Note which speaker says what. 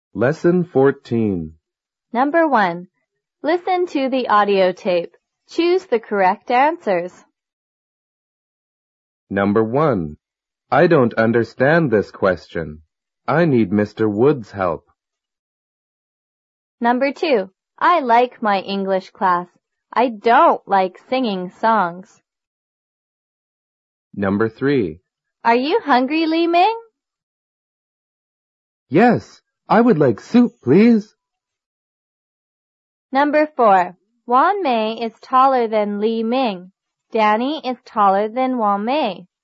Speaker 1: Lesson 14.
Speaker 2: Number 1. Listen to the audio tape. Choose the correct answers.
Speaker 1: Number 1. I don't understand this question. I need Mr. Wood's help.
Speaker 2: Number 2. I like my English class. I don't like singing songs.
Speaker 1: Number 3.
Speaker 2: Are you hungry, Li Ming?
Speaker 1: Yes, I would like soup, please.
Speaker 2: Number 4. Wang Mei is taller than Li Ming. Danny is taller than Wang Mei.